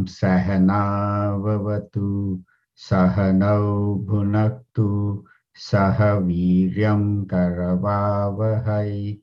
Sahanavavatu Sahanau Bhunaktu Sahaviryam Karavavahai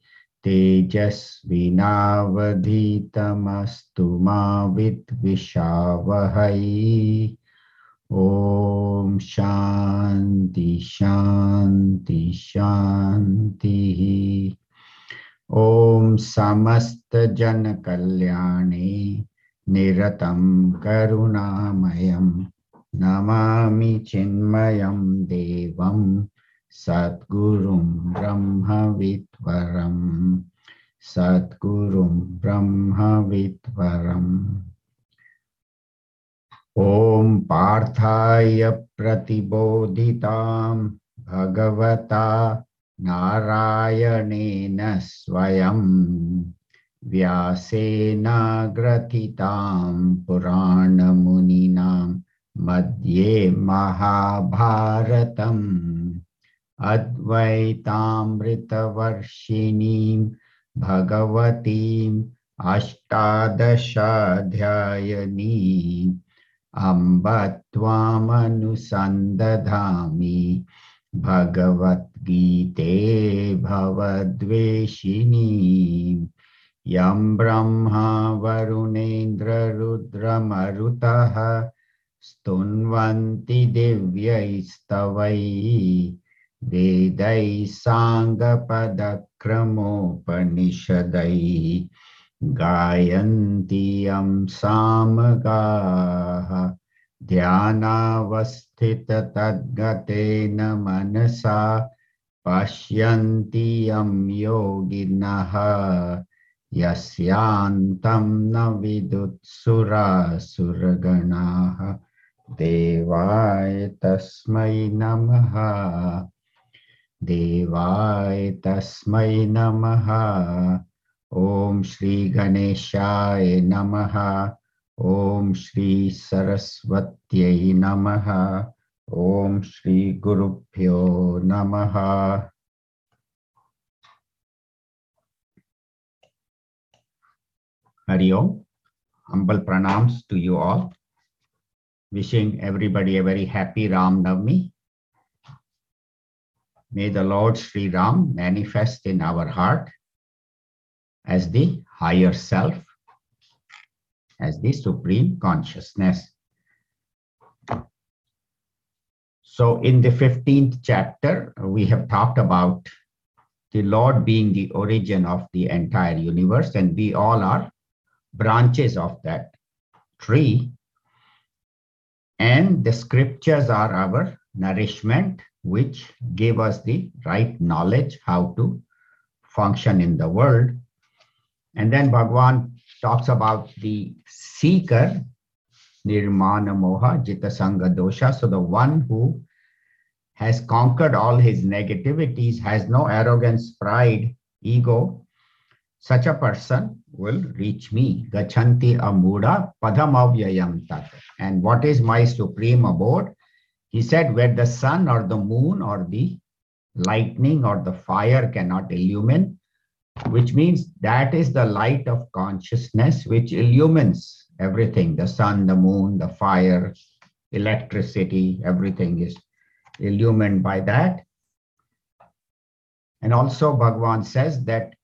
Tejasvinavadhitamastu ma vidvishavahai. Om Shanti Shanti Shanti. Om Samasta Jana Kalyani Niratam Karunamayam Namami Chinmayam Devam Satgurum Brahma Vitvaram Satgurum Brahma Vitvaram. Om Parthaya Pratibodhitam Bhagavata Narayanena Swayam Vyasena Gratitam Purana Muninam Madhye Mahabharatam Advaitamrita Varshinim Bhagavatim Ashtadasha Dhyayanim Amba Tvamanusandathami Bhagavad Gite Bhavadveshini Yam Brahma Varunendra Rudra Marutaha Stunvanti Divyaistavai Vedai Sangapadakramopanisadai Gayanti Yam Samagaha Dhyanavasthita Tadgatena Manasa Pashyanti Yam Yoginaha Yasyantam Navidut Sura Suraganaha Devaya Tasmai Namaha Devaya Tasmai Namaha Om Shri Ganeshaya Namaha Om Shri Saraswatyai Namaha Om Shri Gurubhyo Namaha. Hari Om. Humble pranams to you all. Wishing everybody a very happy Ram Navami. May the Lord Sri Ram manifest in our heart as the higher self, as the supreme consciousness. So in the 15th chapter, we have talked about the Lord being the origin of the entire universe, and we all are branches of that tree. And the scriptures are our nourishment, which give us the right knowledge how to function in the world. And then Bhagavan talks about the seeker, Nirmana Moha Jita Sangha Dosha. So the one who has conquered all his negativities, has no arrogance, pride, ego, such a person will reach me. Gachanti Amuda Padamavyayam Tat. And what is my supreme abode? He said, where the sun or the moon or the lightning or the fire cannot illumine, which means that is the light of consciousness which illumines everything. The sun, the moon, the fire, electricity, everything is illumined by that. And also Bhagavan says that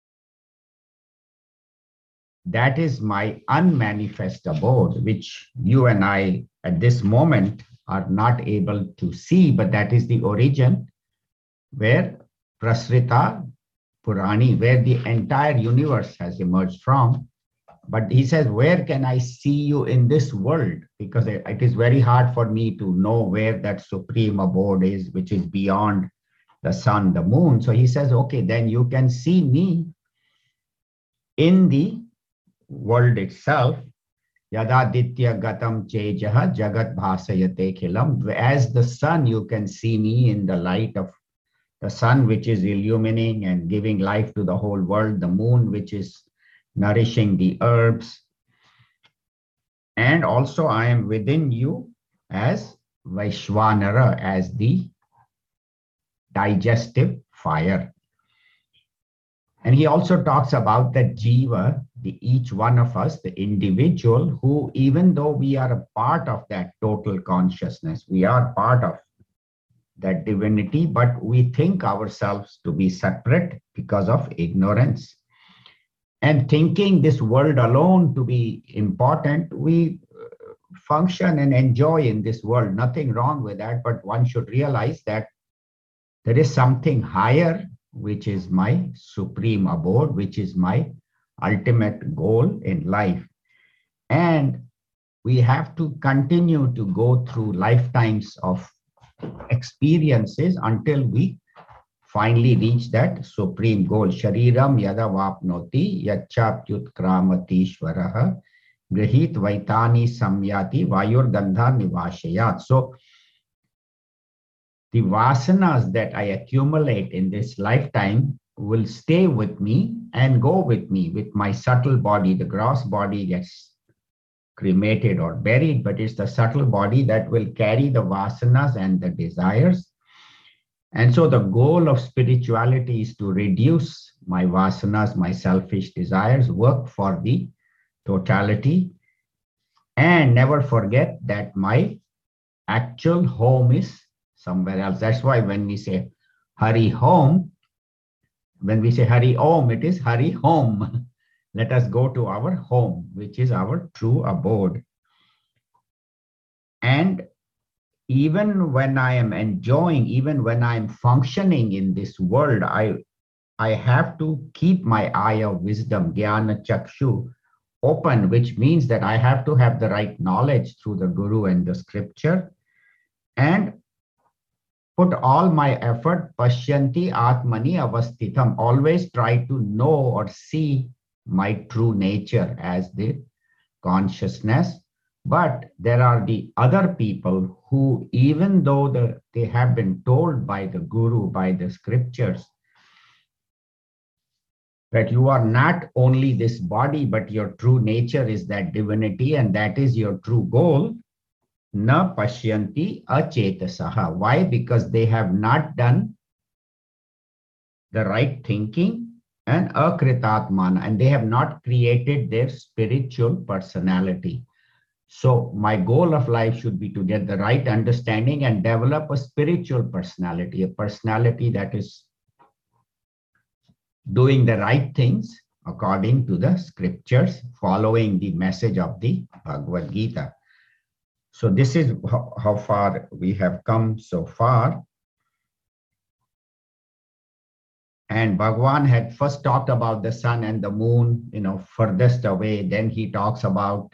that is my unmanifest abode, which you and I at this moment are not able to see, but that is the origin where Prasrita Purani, where the entire universe has emerged from. But he says, where can I see you in this world? Because it is very hard for me to know where that supreme abode is, which is beyond the sun, the moon. So he says, okay, then you can see me in the world itself. Yadaditya gatam chejaha jagat bhasayate khilam. As the sun, you can see me in the light of the sun, which is illumining and giving life to the whole world, the moon, which is nourishing the herbs. And also I am within you as Vaishwanara, as the digestive fire. And he also talks about the jiva, each one of us, the individual, who, even though we are a part of that total consciousness, we are part of that divinity, but we think ourselves to be separate because of ignorance. And thinking this world alone to be important, we function and enjoy in this world. Nothing wrong with that, but one should realize that there is something higher, which is my supreme abode, which is my ultimate goal in life. And we have to continue to go through lifetimes of experiences until we finally reach that supreme goal. Shariram yada vapnoti yachapyut kramati shvaraha grihit vaitani samyati vayur gandha nivashayat. So the vasanas that I accumulate in this lifetime will stay with me and go with me with my subtle body. The gross body gets cremated or buried, but it's the subtle body that will carry the vasanas and the desires. And so the goal of spirituality is to reduce my vasanas, my selfish desires, work for the totality, and never forget that my actual home is somewhere else. That's why when we say Hari Home, when we say Hari Om, it is Hari Home. Let us go to our home, which is our true abode. And even when I am enjoying, even when I'm functioning in this world, I have to keep my eye of wisdom, Jnana Chakshu, open, which means that I have to have the right knowledge through the Guru and the scripture, and put all my effort, Pashyanti Atmani Avasthitam, always try to know or see my true nature as the consciousness. But there are the other people who, even though they have been told by the Guru, by the scriptures, that you are not only this body, but your true nature is that divinity, and that is your true goal. Na pashyanti achetasaha. Why? Because they have not done the right thinking, and akritatmana, and they have not created their spiritual personality. So my goal of life should be to get the right understanding and develop a spiritual personality, a personality that is doing the right things according to the scriptures, following the message of the Bhagavad Gita. So this is how far we have come so far. And Bhagwan had first talked about the sun and the moon, furthest away. Then he talks about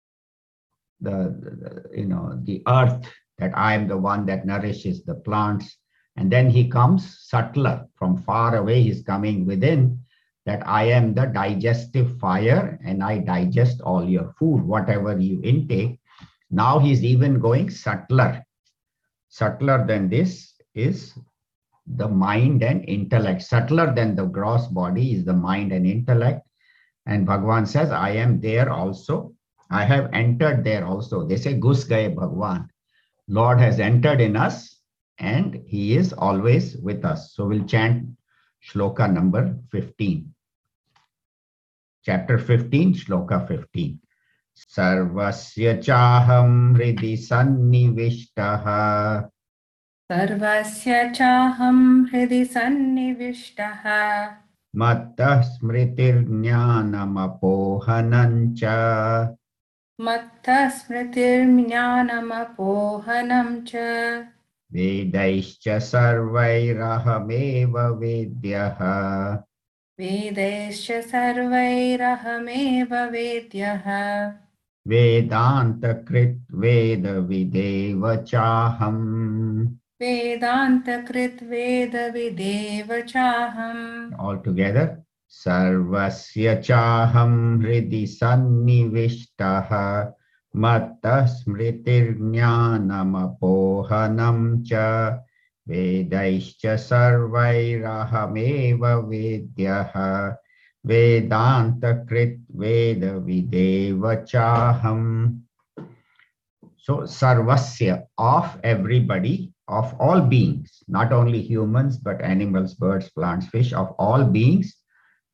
the earth, that I am the one that nourishes the plants. And then he comes subtler, from far away, he's coming within, that I am the digestive fire and I digest all your food, whatever you intake. Now he's even going subtler. Subtler than this is the mind and intellect. Subtler than the gross body is the mind and intellect. And Bhagwan says, I am there also. I have entered there also. They say, Ghus gaye Bhagwan. Lord has entered in us and he is always with us. So we'll chant shloka number 15. Chapter 15, shloka 15. Sarvasya chaham hridi sannivishtaha. Sarvasya chaham hridi sannivishtaha. Mattah smritir jnanam apohanancha. Mattah smritir jnanam apohanam cha. Vedaischa sarvairahameva vedyaha. Vedaischa sarvairahameva vedyaha. Vedanta krit veda videva chaham. Vedanta krit veda videva chaham. All together. Sarvasya chaham hridi sannivishtaha. Mattah smritir jnanam apohanam cha. Vedaischa sarvairahameva vedyaha. Vedanta krit veda videva chaham. So sarvasya, of everybody, of all beings, not only humans, but animals, birds, plants, fish, of all beings.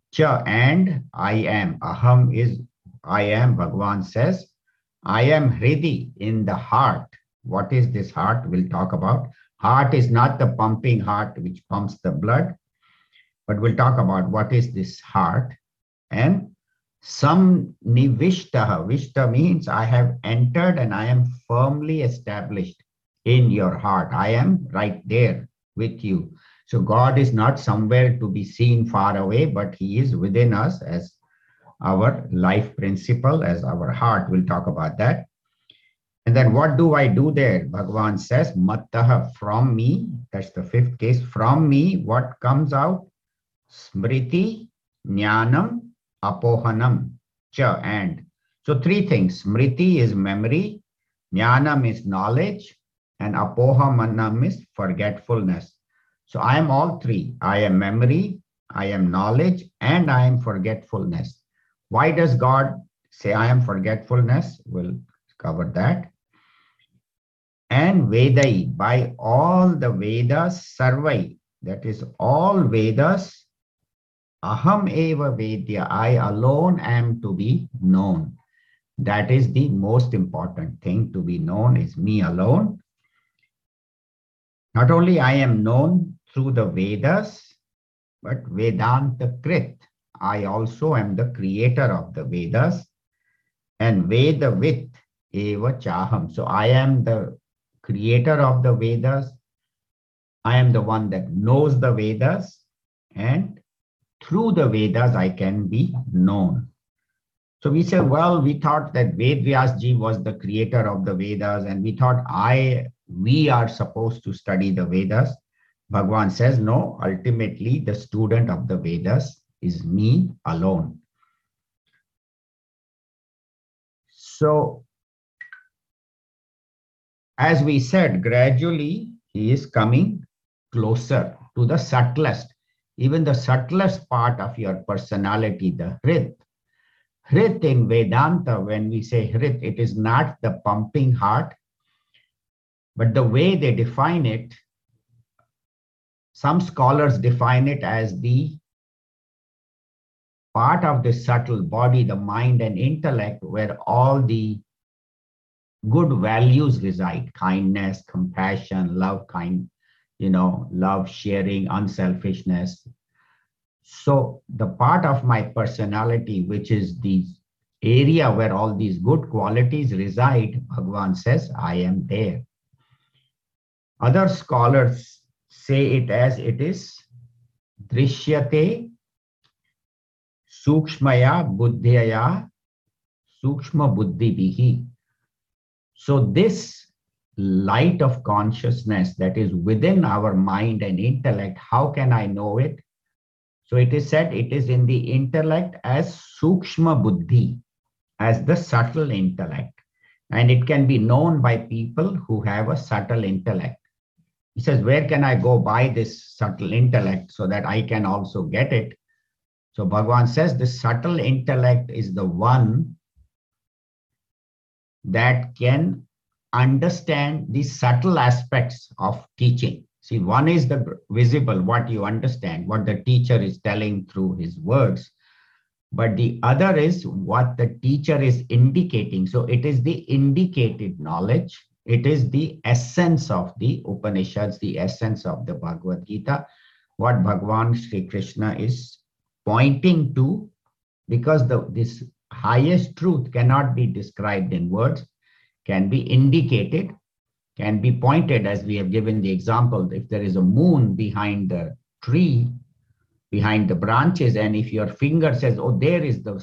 Cha, and I am. Aham is I am. Bhagavan says, I am Hridi in the heart. What is this heart? We'll talk about. Heart is not the pumping heart which pumps the blood, but we'll talk about what is this heart. And some nivishtaha. Vishta means I have entered and I am firmly established in your heart. I am right there with you. So God is not somewhere to be seen far away, but He is within us as our life principle, as our heart. We'll talk about that. And then what do I do there? Bhagavan says, Mattaha, from me. That's the fifth case. From me, what comes out? Smriti, Jnanam, Apohanam, Cha, and. So three things. Smriti is memory, Jnanam is knowledge, and Apohamanam is forgetfulness. So I am all three. I am memory, I am knowledge, and I am forgetfulness. Why does God say I am forgetfulness? We'll cover that. And Vedai, by all the Vedas, Sarvai, that is all Vedas, Aham eva Vedya, I alone am to be known. That is the most important thing to be known is me alone. Not only I am known through the Vedas, but Vedanta Krit. I also am the creator of the Vedas and Vedavit eva Chaham. So I am the creator of the Vedas. I am the one that knows the Vedas, and through the Vedas I can be known. So we say, well, we thought that Ved Vyasji was the creator of the Vedas, and we thought we are supposed to study the Vedas. Bhagavan says, no, ultimately the student of the Vedas is me alone. So, as we said, gradually he is coming closer to the subtlest, even the subtlest part of your personality, the Hrit. Hrit in Vedanta, when we say Hrit, it is not the pumping heart, but the way they define it, some scholars define it as the part of the subtle body, the mind and intellect, where all the good values reside: kindness, compassion, love, love, sharing, unselfishness. So the part of my personality, which is the area where all these good qualities reside, Bhagavan says, I am there. Other scholars say it as it is Drishyate Sukshmaya Buddhyaya Sukshma Buddhi Bihi. So this light of consciousness that is within our mind and intellect, how can I know it? So it is said it is in the intellect as Sukshma Buddhi, as the subtle intellect. And it can be known by people who have a subtle intellect. He says, where can I go buy this subtle intellect so that I can also get it? So Bhagavan says the subtle intellect is the one that can understand the subtle aspects of teaching. See, one is the visible, what you understand, what the teacher is telling through his words. But the other is what the teacher is indicating. So it is the indicated knowledge. It is the essence of the Upanishads, the essence of the Bhagavad Gita, what Bhagavan Sri Krishna is pointing to, because this highest truth cannot be described in words, can be indicated, can be pointed, as we have given the example. If there is a moon behind the tree, behind the branches, and if your finger says, oh, there is the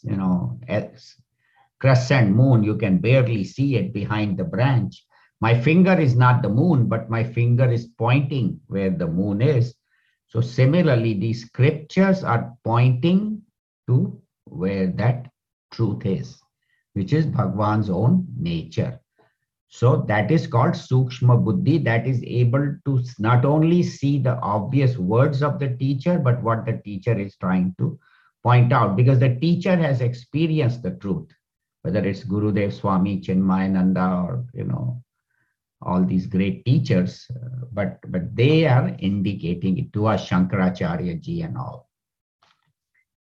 crescent moon, you can barely see it behind the branch. My finger is not the moon, but my finger is pointing where the moon is. So similarly, these scriptures are pointing to where that truth is, which is Bhagwan's own nature. So that is called Sukshma Buddhi, that is able to not only see the obvious words of the teacher, but what the teacher is trying to point out, because the teacher has experienced the truth, whether it's Gurudev Swami, Chinmayananda, or all these great teachers, but they are indicating it to us, Shankaracharya ji and all.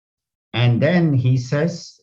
And then he says,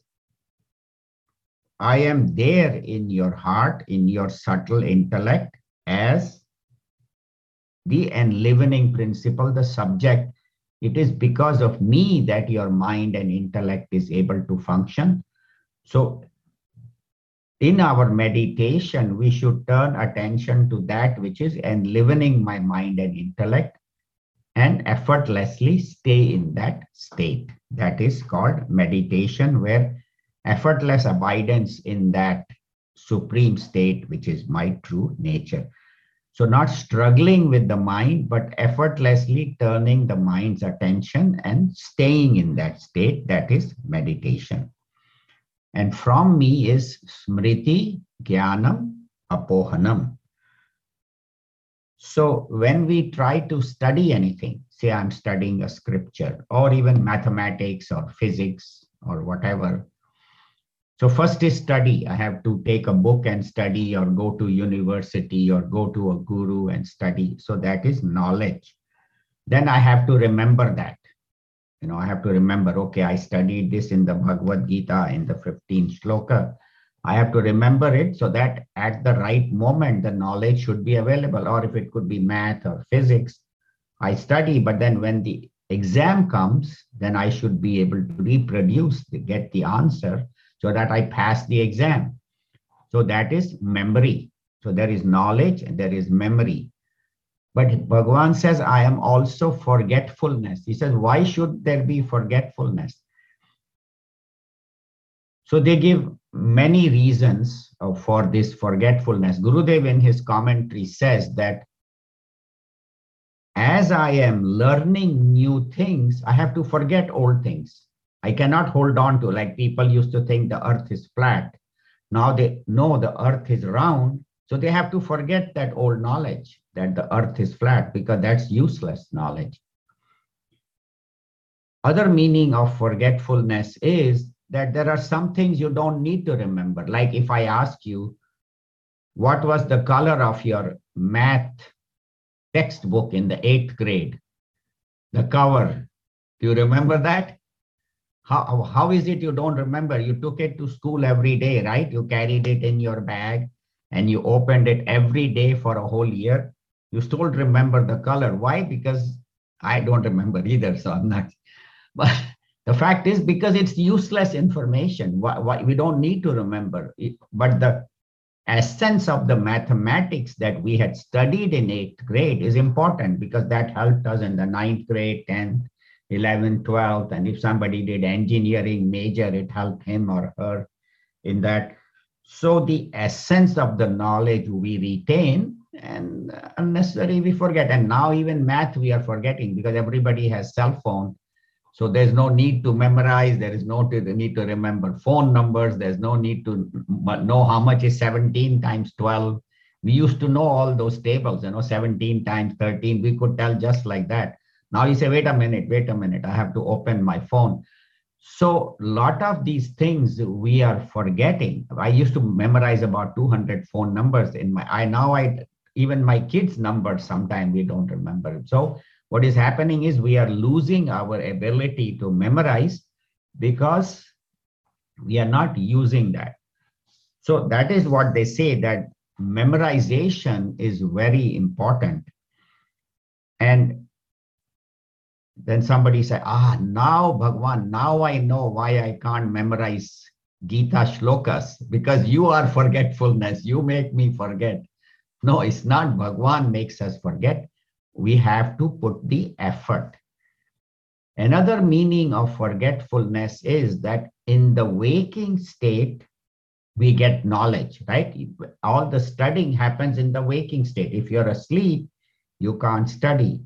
I am there in your heart, in your subtle intellect, as the enlivening principle, the subject. It is because of me that your mind and intellect is able to function. So in our meditation, we should turn attention to that which is enlivening my mind and intellect and effortlessly stay in that state. That is called meditation, where effortless abidance in that supreme state, which is my true nature. So not struggling with the mind, but effortlessly turning the mind's attention and staying in that state, that is meditation. And from me is smriti, jnanam, apohanam. So when we try to study anything, say I'm studying a scripture or even mathematics or physics or whatever. So first is study. I have to take a book and study or go to university or go to a guru and study. So that is knowledge. Then I have to remember that. I have to remember, okay, I studied this in the Bhagavad Gita in the 15th shloka. I have to remember it so that at the right moment, the knowledge should be available. Or if it could be math or physics, I study, but then when the exam comes, then I should be able to reproduce, get the answer so that I pass the exam. So that is memory. So there is knowledge and there is memory. But Bhagavan says, I am also forgetfulness. He says, why should there be forgetfulness? So they give many reasons for this forgetfulness. Gurudev in his commentary says that as I am learning new things, I have to forget old things. I cannot hold on to, like people used to think the earth is flat. Now they know the earth is round. So they have to forget that old knowledge that the earth is flat because that's useless knowledge. Other meaning of forgetfulness is that there are some things you don't need to remember. Like if I ask you, what was the color of your math textbook in the 8th grade? The cover. Do you remember that? How is it you don't remember? You took it to school every day, right? You carried it in your bag and you opened it every day for a whole year. You still remember the color. Why? Because I don't remember either, so I'm not. But the fact is because it's useless information. Why we don't need to remember it. But the essence of the mathematics that we had studied in 8th grade is important because that helped us in the 9th grade, 10th, 11th, 12th. And if somebody did engineering major, it helped him or her in that. So the essence of the knowledge we retain and unnecessary we forget. And now even math we are forgetting because everybody has cell phone. So there's no need to memorize. There is no need to remember phone numbers. There's no need to know how much is 17 times 12. We used to know all those tables, 17 times 13. We could tell just like that. Now you say, wait a minute. I have to open my phone. So a lot of these things we are forgetting. I used to memorize about 200 phone numbers even my kids' numbers, sometimes we don't remember it. So what is happening is we are losing our ability to memorize because we are not using that. So that is what they say, that memorization is very important. And then somebody said, now Bhagwan, now I know why I can't memorize Gita shlokas, because you are forgetfulness. You make me forget. No, it's not Bhagwan makes us forget. We have to put the effort. Another meaning of forgetfulness is that in the waking state, we get knowledge, right? All the studying happens in the waking state. If you're asleep, you can't study.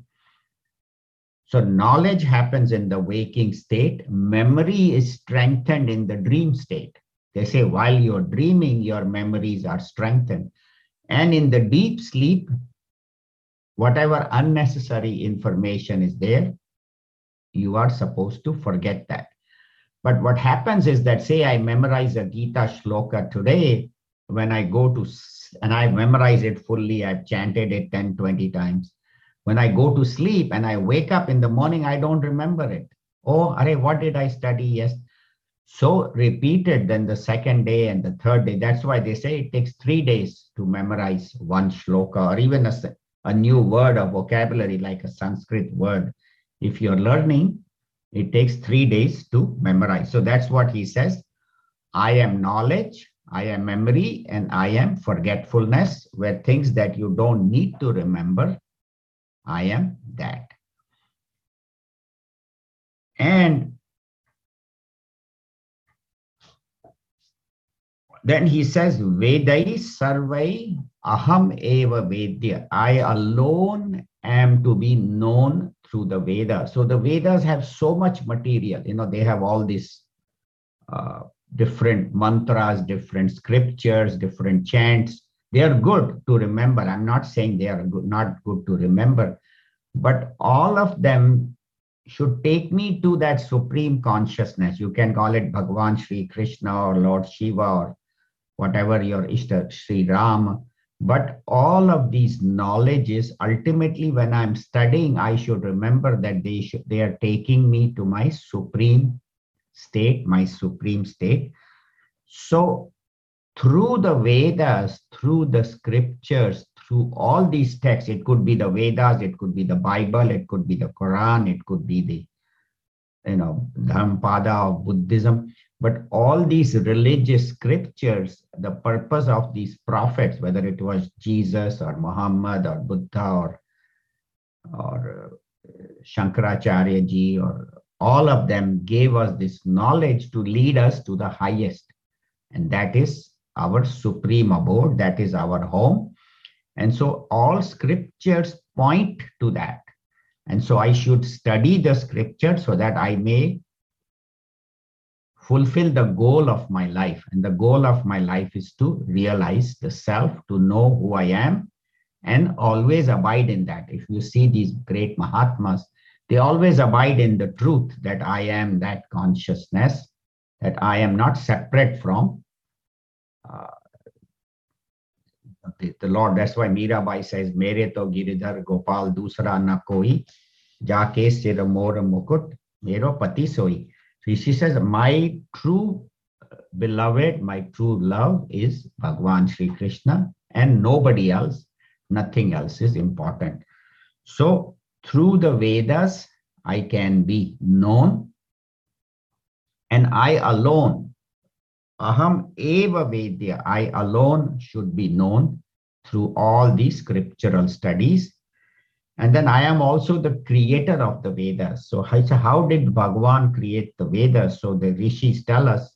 So knowledge happens in the waking state. Memory is strengthened in the dream state. They say while you're dreaming, your memories are strengthened. And in the deep sleep, whatever unnecessary information is there, you are supposed to forget that. But what happens is that, say I memorize a Gita shloka today, when I go to, and I memorize it fully, I've chanted it 10, 20 times. When I go to sleep and I wake up in the morning, I don't remember it. Oh, arey, what did I study? Yes. So repeated, then the second day and the third day. That's why they say it takes 3 days to memorize one shloka or even a new word or vocabulary like a Sanskrit word. If you're learning, it takes 3 days to memorize. So that's what he says. I am knowledge, I am memory, and I am forgetfulness, where things that you don't need to remember, I am that. And then he says, Vedai Sarvai Aham Eva Vedya. I alone am to be known through the Vedas. So the Vedas have so much material. They have all these different mantras, different scriptures, different chants. They are good to remember. I'm not saying they are good, not good to remember, but all of them should take me to that supreme consciousness. You can call it Bhagwan Sri Krishna or Lord Shiva or whatever your Ishta, Sri Ram. But all of these knowledges, ultimately, when I'm studying, I should remember that they are taking me to my supreme state, my supreme state. So through the Vedas, through the scriptures, through all these texts, it could be the Vedas, it could be the Bible, it could be the Quran, it could be the Dhammapada of Buddhism. But all these religious scriptures, the purpose of these prophets, whether it was Jesus or Muhammad or Buddha or Shankaracharya ji, or all of them gave us this knowledge to lead us to the highest. And that is our supreme abode, that is our home. And so all scriptures point to that. And so I should study the scripture so that I may fulfill the goal of my life. And the goal of my life is to realize the self, to know who I am, and always abide in that. If you see these great Mahatmas, they always abide in the truth that I am that consciousness, that I am not separate from the Lord. That's why Mirabai says, Mere to Giridhar Gopal dusra na koi, jaake sir mor mukut, mero pati soi. So she says, my true beloved, my true love is Bhagwan Sri Krishna, and nobody else, nothing else is important. So through the Vedas, I can be known, and I alone, Aham eva Vedya, I alone should be known through all these scriptural studies. And then I am also the creator of the Vedas. So how did Bhagwan create the Vedas? So the Rishis tell us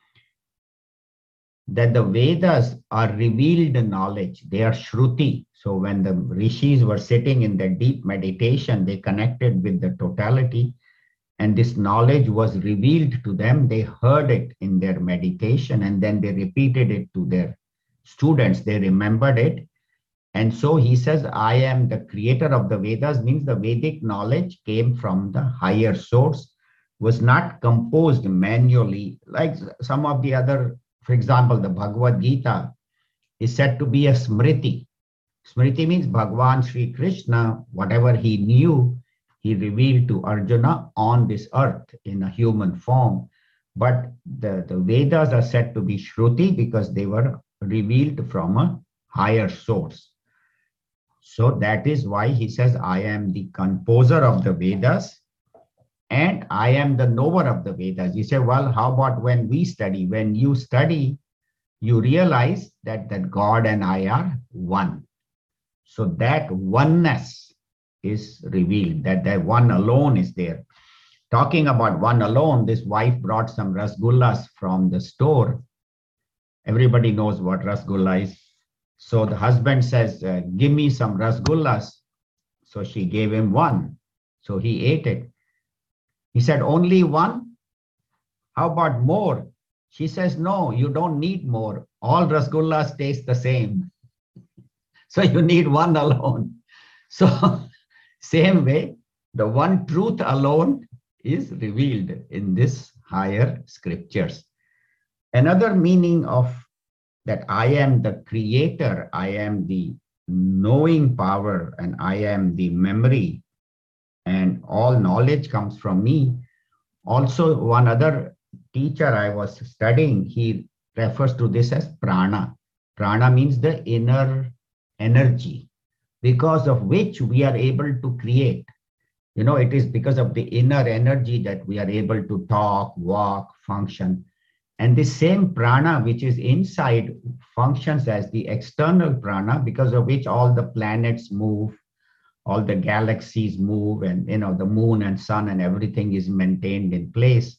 that the Vedas are revealed knowledge. They are Shruti. So when the Rishis were sitting in their deep meditation, they connected with the totality, and this knowledge was revealed to them. They heard it in their meditation, and then they repeated it to their students. They remembered it. And so he says, I am the creator of the Vedas, means the Vedic knowledge came from the higher source, was not composed manually, like some of the other, for example, the Bhagavad Gita is said to be a Smriti. Smriti means Bhagwan Sri Krishna, whatever he knew, he revealed to Arjuna on this earth in a human form. But the Vedas are said to be Shruti because they were revealed from a higher source. So that is why he says, I am the composer of the Vedas and I am the knower of the Vedas. You say, well, how about when we study? When you study, you realize that God and I are one. So that oneness is revealed, that one alone is there. Talking about one alone, this wife brought some rasgullas from the store. Everybody knows what rasgulla is. So the husband says, give me some rasgullas. So she gave him one. So he ate it. He said, only one? How about more? She says, no, you don't need more. All rasgullas taste the same. So you need one alone. So same way, the one truth alone is revealed in this higher scriptures. Another meaning of that I am the creator, I am the knowing power, and I am the memory, and all knowledge comes from me. Also, one other teacher I was studying, he refers to this as prana. Prana means the inner energy, because of which we are able to create. You know, it is because of the inner energy that we are able to talk, walk, function. And the same prana which is inside functions as the external prana, because of which all the planets move, all the galaxies move, and the moon and sun and everything is maintained in place.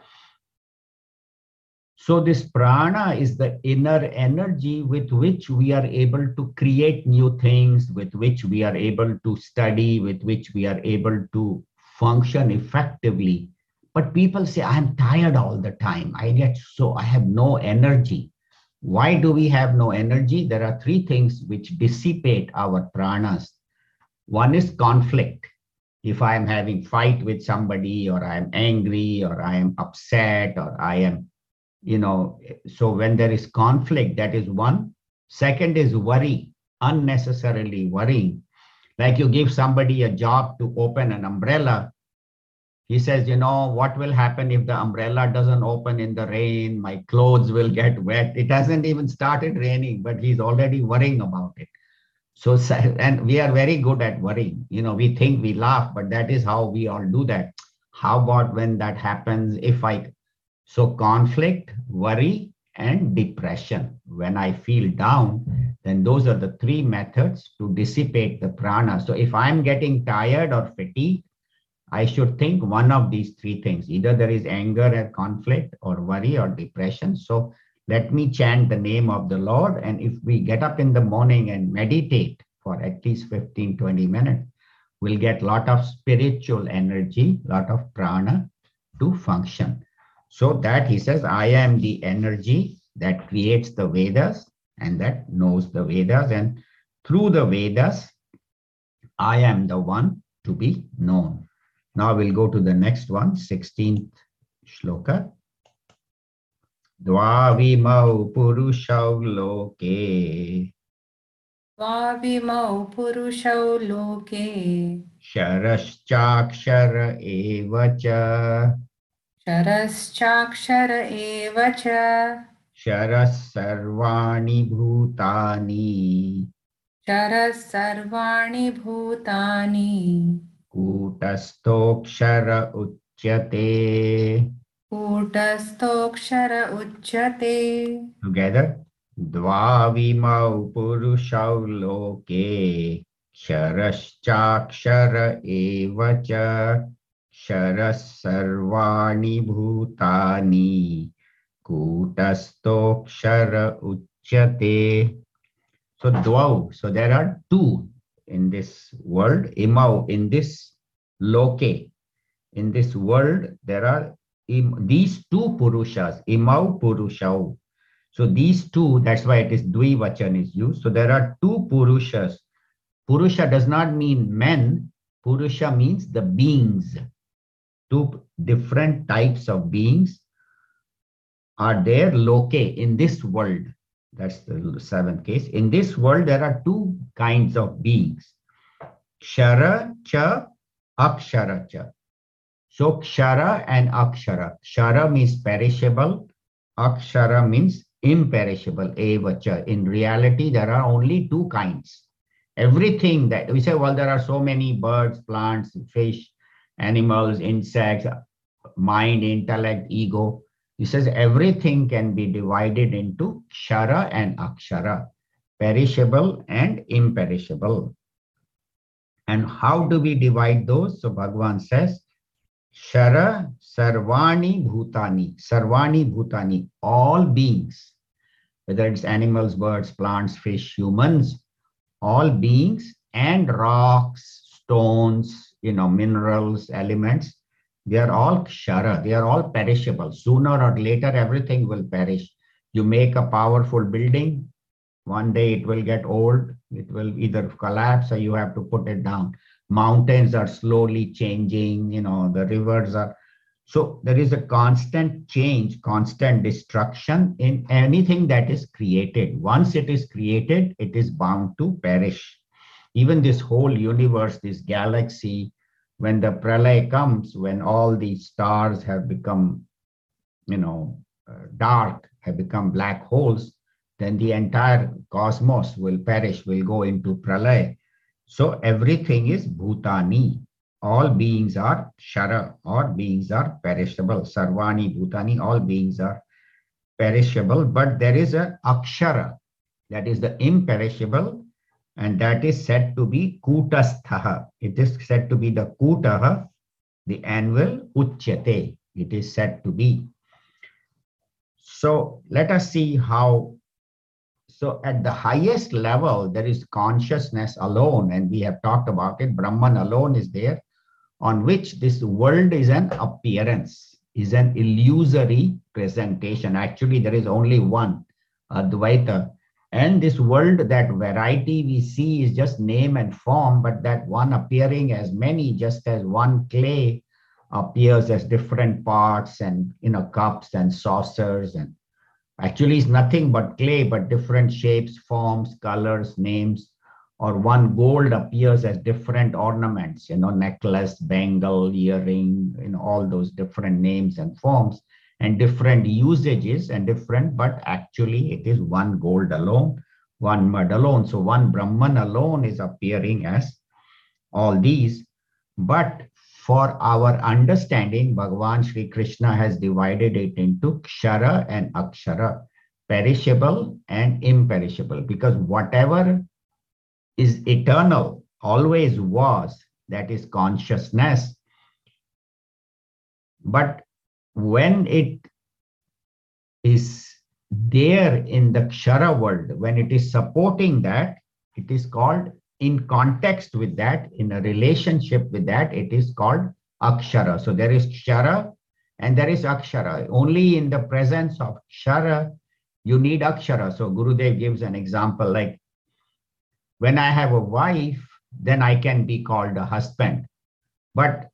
So this prana is the inner energy with which we are able to create new things, with which we are able to study, with which we are able to function effectively. But people say, I'm tired all the time. I have no energy. Why do we have no energy? There are three things which dissipate our pranas. One is conflict. If I am having fight with somebody, or I am angry, or I am upset, or I am, so when there is conflict, that is one. Second is worry, unnecessarily worrying. Like you give somebody a job to open an umbrella. He says, what will happen if the umbrella doesn't open in the rain? My clothes will get wet. It hasn't even started raining, but he's already worrying about it. So, and we are very good at worrying. We think we laugh, but that is how we all do that. How about when that happens? So conflict, worry, and depression. When I feel down, then those are the three methods to dissipate the prana. So if I'm getting tired or fatigued, I should think one of these three things. Either there is anger or conflict, or worry or depression. So let me chant the name of the Lord. And if we get up in the morning and meditate for at least 15, 20 minutes, we'll get a lot of spiritual energy, lot of prana to function. So that he says, I am the energy that creates the Vedas and that knows the Vedas. And through the Vedas, I am the one to be known. Now we'll go to the next one, 16th shloka. Dvavimau purushau loke. Dvavimau purushau loke. Sharaschakshara evacha. Sharaschakshara eva cha. Sharas sarvani bhutani. Sharas sarvani bhutani. Kutastokshara uchyate. Kutastokshara uchyate. Together. Dvavimau purushau loke. Sharaschakshara evacha. Sharas sarvani bhutani. Kutastokshara uchyate. So dvau. So there are two in this world. Imau, in this loke. In this world, there are these two purushas. Imau purushau. So these two, that's why it is dvivachan is used. So there are two purushas. Purusha does not mean men. Purusha means the beings. Two different types of beings are there loke in this world. That's the seventh case. In this world, there are two kinds of beings. Kshara cha, akshara cha. So kshara and akshara. Kshara means perishable. Akshara means imperishable. Eva cha. In reality, there are only two kinds. Everything that we say, well, there are so many birds, plants, fish, animals, insects, mind, intellect, ego. He says everything can be divided into kshara and akshara, perishable and imperishable. And how do we divide those? So Bhagavan says, Shara sarvani bhutani, sarvani bhutani, all beings, whether it's animals, birds, plants, fish, humans, all beings, and rocks, stones, minerals, elements, they are all kshara, they are all perishable. Sooner or later, everything will perish. You make a powerful building, one day it will get old, it will either collapse or you have to put it down. Mountains are slowly changing, the rivers are. So there is a constant change, constant destruction in anything that is created. Once it is created, it is bound to perish. Even this whole universe, this galaxy, when the pralay comes, when all these stars have become, dark, have become black holes, then the entire cosmos will perish, will go into pralay. So everything is bhutani. All beings are shara, all beings are perishable. Sarvani bhutani, all beings are perishable, but there is a akshara, that is the imperishable, and that is said to be kutasthaha. It is said to be the kutaha, the anvil, uchyate. It is said to be. So let us see how. So at the highest level, there is consciousness alone, and we have talked about it. Brahman alone is there, on which this world is an appearance, is an illusory presentation. Actually, there is only one, Advaita. And this world, that variety we see is just name and form, but that one appearing as many, just as one clay appears as different parts and cups and saucers, and actually it's nothing but clay, but different shapes, forms, colors, names. Or one gold appears as different ornaments, necklace, bangle, earring, all those different names and forms and different usages and different, but actually it is one gold alone, one mud alone. So one Brahman alone is appearing as all these. But for our understanding, Bhagavan Sri Krishna has divided it into kshara and akshara, perishable and imperishable, because whatever is eternal, always was, that is consciousness. But when it is there in the kshara world, when it is supporting that, it is called, in context with that, in a relationship with that, it is called akshara. So there is kshara and there is akshara. Only in the presence of kshara, you need akshara. So Gurudev gives an example like, when I have a wife, then I can be called a husband. But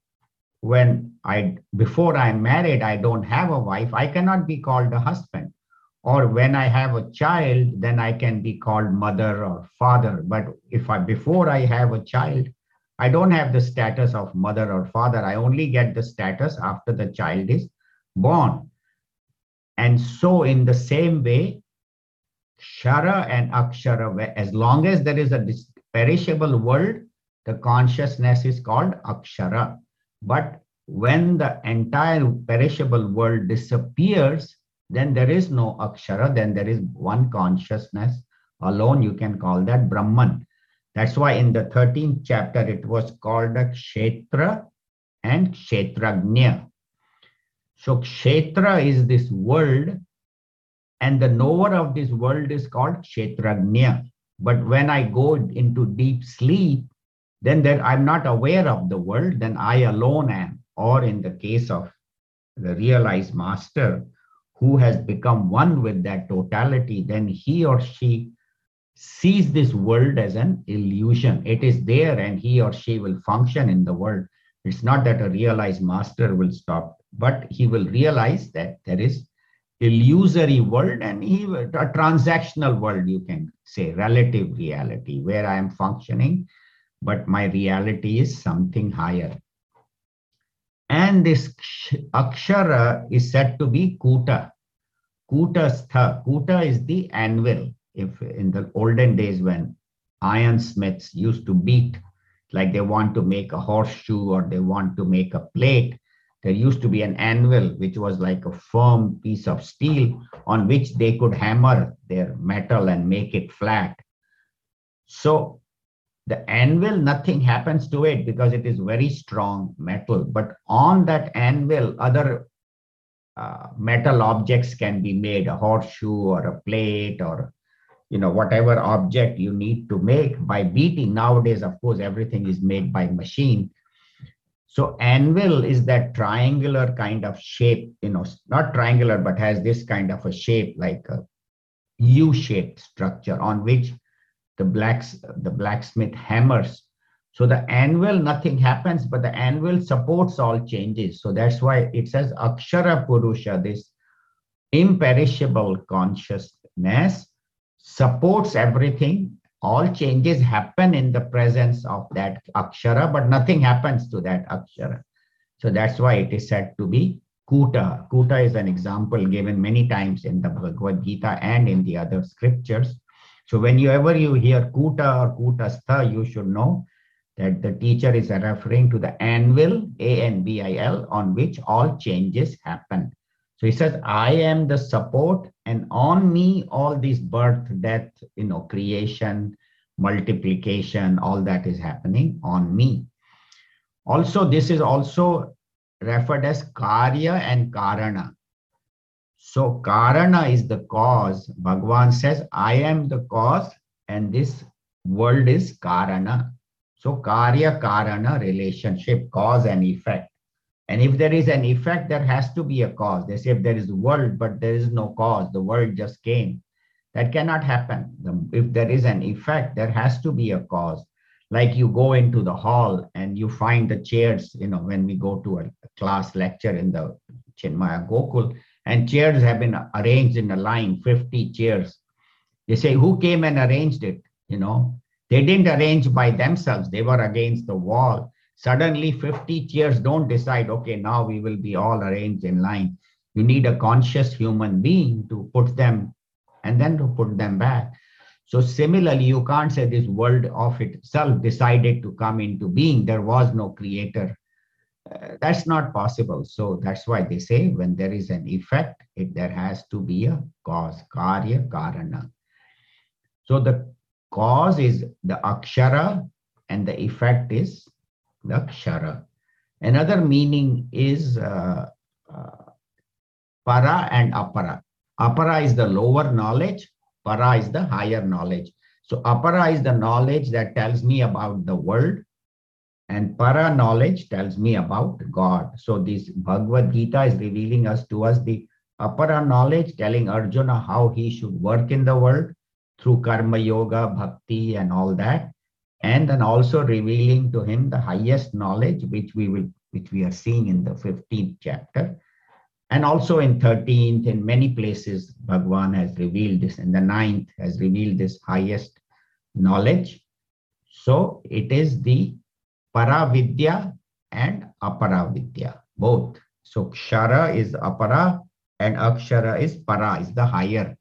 before I'm married, I don't have a wife, I cannot be called a husband. Or when I have a child, then I can be called mother or father. But before I have a child, I don't have the status of mother or father. I only get the status after the child is born. And so in the same way, kshara and akshara, as long as there is a perishable world, the consciousness is called akshara. But when the entire perishable world disappears, then there is no akshara, then there is one consciousness alone. You can call that Brahman. That's why in the 13th chapter, it was called a kshetra and kshetragnya. So kshetra is this world, and the knower of this world is called kshetragnya. But when I go into deep sleep, then I'm not aware of the world, then I alone am. Or in the case of the realized master, who has become one with that totality, then he or she sees this world as an illusion. It is there and he or she will function in the world. It's not that a realized master will stop, but he will realize that there is illusory world and a transactional world, you can say, relative reality, where I am functioning, but my reality is something higher. And this akshara is said to be kuta. Kutastha. Kuta is the anvil. If in the olden days when ironsmiths used to beat, like they want to make a horseshoe or they want to make a plate, there used to be an anvil, which was like a firm piece of steel on which they could hammer their metal and make it flat. So the anvil, nothing happens to it because it is very strong metal. But on that anvil, other metal objects can be made, a horseshoe or a plate or whatever object you need to make by beating. Nowadays, of course, everything is made by machine. So anvil is that triangular kind of shape, not triangular, but has this kind of a shape, like a U-shaped structure on which the blacksmith hammers. So the anvil, nothing happens, but the anvil supports all changes. So that's why it says Akshara Purusha, this imperishable consciousness supports everything all changes happen in the presence of that akshara, but nothing happens to that akshara. So that's why it is said to be Kuta. Kuta is an example given many times in the Bhagavad Gita and in the other scriptures. So whenever you hear Kuta or Kutastha, you should know that the teacher is referring to the anvil, ANVIL, on which all changes happen. So he says, I am the support, and on me, all this birth, death, creation, multiplication, all that is happening on me. Also, this is also referred as Karya and Karana. So Karana is the cause. Bhagavan says, I am the cause, and this world is Karana. So Karya Karana relationship, cause and effect. And if there is an effect, there has to be a cause. They say if there is a world, but there is no cause, the world just came. That cannot happen. If there is an effect, there has to be a cause. Like you go into the hall and you find the chairs, when we go to a class lecture in the Chinmaya Gokul, and chairs have been arranged in a line, 50 chairs. They say, who came and arranged it? They didn't arrange by themselves. They were against the wall. Suddenly 50 chairs don't decide, okay, now we will be all arranged in line. You need a conscious human being to put them and then to put them back. So similarly, you can't say this world of itself decided to come into being. There was no creator. That's not possible. So that's why they say when there is an effect, there has to be a cause, karya, karana. So the cause is the akshara and the effect is the kshara. Another meaning is para and apara. Apara is the lower knowledge, para is the higher knowledge. So apara is the knowledge that tells me about the world, and para knowledge tells me about God. So this Bhagavad Gita is revealing to us the apara knowledge, telling Arjuna how he should work in the world through karma yoga, bhakti, and all that. And then also revealing to him the highest knowledge, which we are seeing in the 15th chapter. And also in 13th, in many places, Bhagavan has revealed this, and the 9th has revealed this highest knowledge. So it is the Paravidya and Aparavidya, both. So Kshara is Apara and Akshara is Para, is the higher.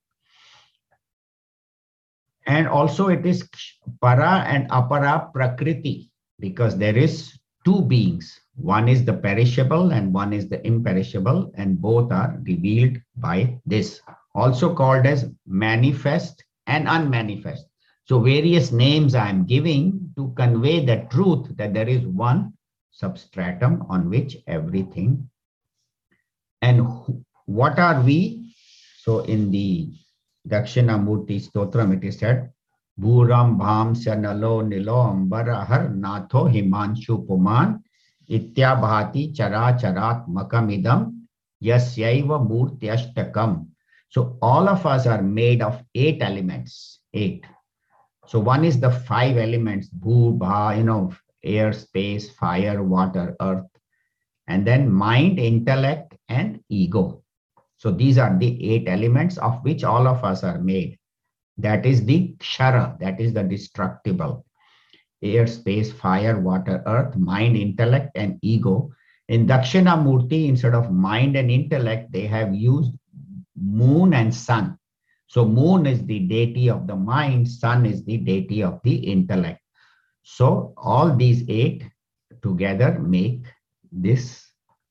And also it is Para and Apara Prakriti, because there is two beings. One is the perishable and one is the imperishable, and both are revealed by this. Also called as manifest and unmanifest. So various names I am giving to convey the truth that there is one substratum on which everything. And what are we? So in the Dakshinamurti Stotram it is said, Bhuram Bham Sanalo Nilo Ambara Har Natho Himanshu Puman Ityabhati Chara Charat Makamidam Yasyaiva Murtyashtakam. So all of us are made of 8 elements, 8. So one is the 5 elements, Bhu, Bha, air, space, fire, water, earth, and then mind, intellect, and ego. So these are the 8 elements of which all of us are made. That is the kshara, that is the destructible. Air, space, fire, water, earth, mind, intellect, and ego. In Dakshinamurti, instead of mind and intellect, they have used moon and sun. So moon is the deity of the mind, sun is the deity of the intellect. So all these 8 together make this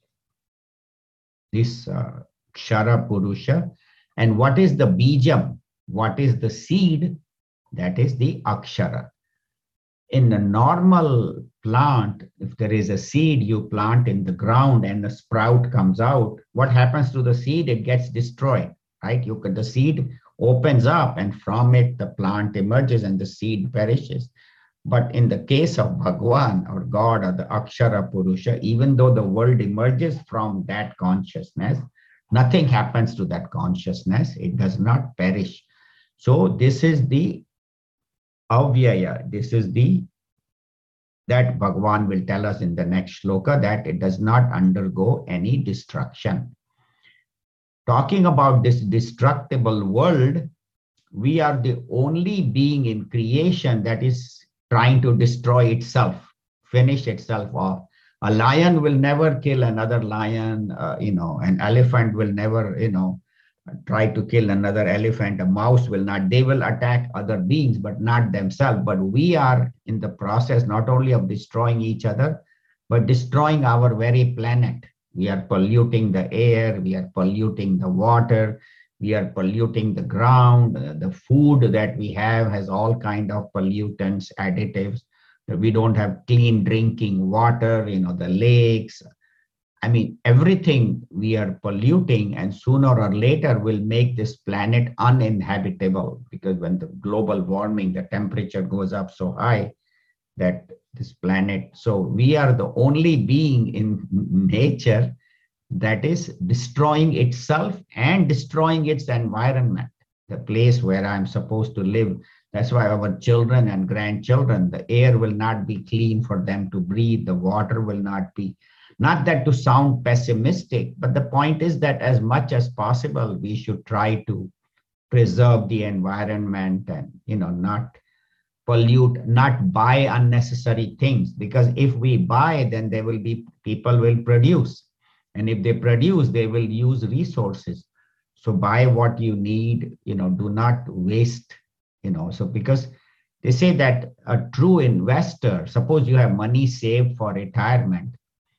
Kshara Purusha. And what is the bijam? What is the seed? That is the Akshara. In a normal plant, if there is a seed you plant in the ground and a sprout comes out, what happens to the seed? It gets destroyed, right? The seed opens up and from it the plant emerges and the seed perishes. But in the case of Bhagwan or God or the Akshara Purusha, even though the world emerges from that consciousness, nothing happens to that consciousness. It does not perish. So this is the Avyaya. This is that Bhagwan will tell us in the next shloka, that it does not undergo any destruction. Talking about this destructible world, we are the only being in creation that is trying to destroy itself, finish itself off. A lion will never kill another lion, an elephant will never, try to kill another elephant, a mouse will not. They will attack other beings, but not themselves. But we are in the process not only of destroying each other, but destroying our very planet. We are polluting the air, we are polluting the water, we are polluting the ground. The food that we have has all kind of pollutants, additives. We don't have clean drinking water, the lakes. I mean, everything we are polluting, and sooner or later will make this planet uninhabitable, because when the global warming, the temperature goes up so high that this planet, so we are the only being in nature that is destroying itself and destroying its environment, the place where I'm supposed to live. That's why our children and grandchildren, the air will not be clean for them to breathe, the water will not be. Not that to sound pessimistic, but the point is that as much as possible, we should try to preserve the environment and, not pollute, not buy unnecessary things. Because if we buy, then there will be, people will produce. And if they produce, they will use resources. So buy what you need, do not waste, so because they say that a true investor, suppose you have money saved for retirement,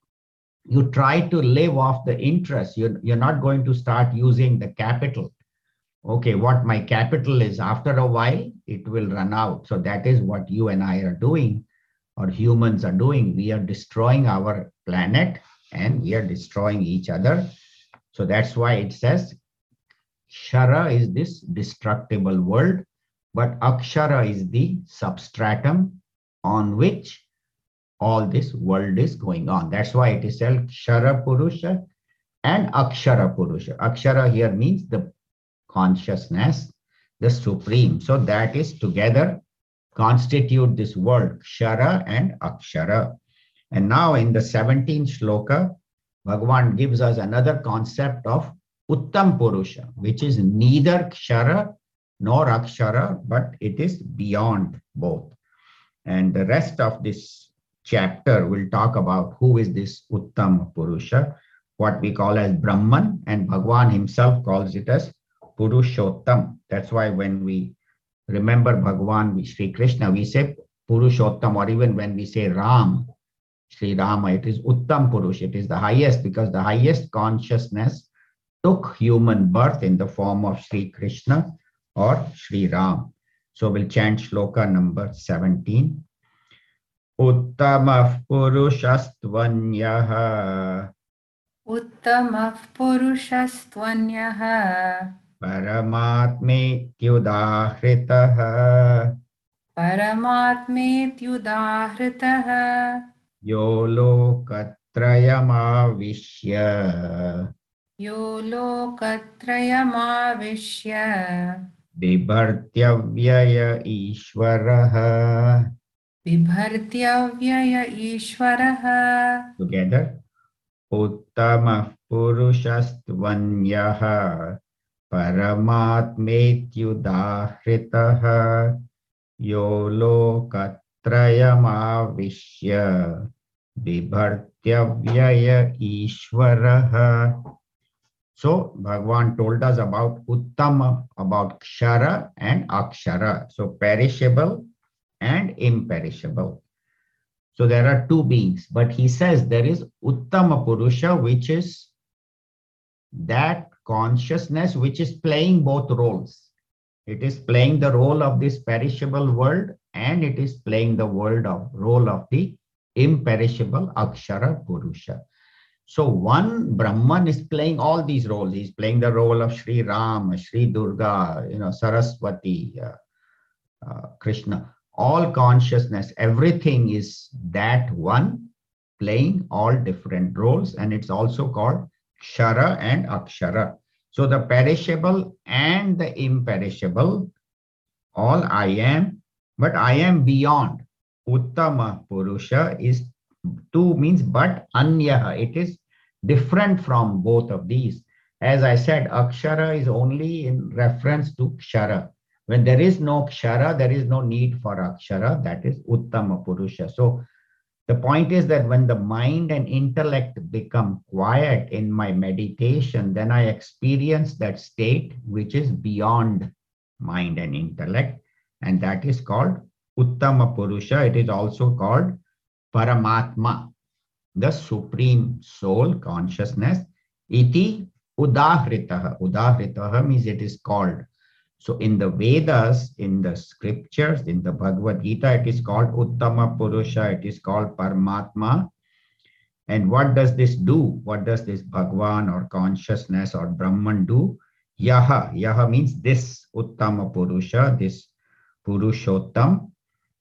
you try to live off the interest. You're not going to start using the capital. Okay, what my capital is, after a while, it will run out. So that is what you and I are doing, or humans are doing. We are destroying our planet and we are destroying each other. So that's why it says, Shara is this destructible world, but Akshara is the substratum on which all this world is going on. That's why it is called Kshara Purusha and Akshara Purusha. Akshara here means the consciousness, the supreme. So that is together constitute this world, Kshara and Akshara. And now in the 17th shloka, Bhagavan gives us another concept of Uttam Purusha, which is neither Kshara nor Akshara, but it is beyond both. And the rest of this chapter will talk about who is this Uttam Purusha, what we call as Brahman, and Bhagavan himself calls it as Purushottam. That's why when we remember Bhagavan, Sri Krishna, we say Purushottam, or even when we say Ram, Sri Rama, it is Uttam Purush, it is the highest, because the highest consciousness took human birth in the form of Sri Krishna or Sri Ram. So we'll chant shloka number 17. Uttamah Purushastvanyah Uttamah Purushastvanyah Paramatmetyudahritah Paramatmetyudahritah Yo Lokatrayamavishya Yo Lokatrayamavishya Bibhartyavyaya Ishwarah. Vibhartyavyaya Ishwarah. Together. Uttamah Purushastvanyah Paramatmetyudahritah Yo Lokatrayamavishya Bibhartyavyaya Ishwarah. So Bhagavan told us about Uttama, about Kshara and Akshara. So perishable and imperishable. So there are two beings, but he says there is Uttama Purusha, which is that consciousness which is playing both roles. It is playing the role of this perishable world, and it is playing the role of the imperishable Akshara Purusha. So one Brahman is playing all these roles. He's playing the role of Sri Ram, Sri Durga, Saraswati, Krishna. All consciousness, everything is that one playing all different roles, and it's also called Kshara and Akshara. So the perishable and the imperishable, all I am, but I am beyond. Uttama Purusha is two means but Anyaha. It is different from both of these. As I said, Akshara is only in reference to Kshara. When there is no kshara, there is no need for akshara. That is Uttama Purusha. So the point is that when the mind and intellect become quiet in my meditation, then I experience that state which is beyond mind and intellect. And that is called Uttama Purusha. It is also called Paramatma, the supreme soul consciousness. Iti Udahritaha. Udahritaha means it is called. So in the Vedas, in the scriptures, in the Bhagavad Gita, it is called Uttama Purusha, it is called Paramatma. And what does this do? What does this Bhagwan or consciousness or Brahman do? Yaha. Yaha means this Uttama Purusha, this Purushottam.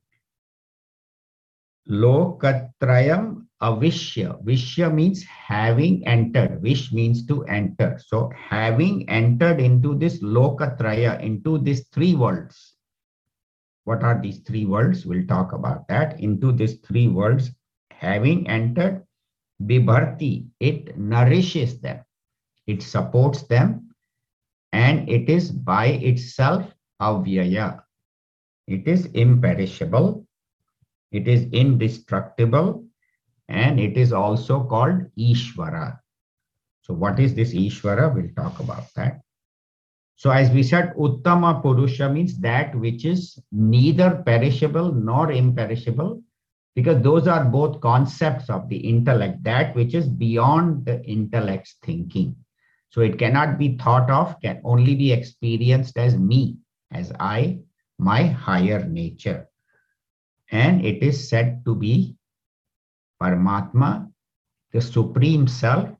Lokatrayam avishya. Vishya means having entered. Vish means to enter. So having entered into this lokatraya, into these three worlds. What are these three worlds? We'll talk about that. Into these three worlds, having entered, bibharti, it nourishes them, it supports them, and it is by itself avyaya. It is imperishable. It is indestructible, and it is also called Ishvara. So what is this Ishvara? We'll talk about that. So as we said, Uttama Purusha means that which is neither perishable nor imperishable, because those are both concepts of the intellect, that which is beyond the intellect's thinking. So it cannot be thought of, can only be experienced as me, as I, my higher nature. And it is said to be Paramatma, the Supreme Self,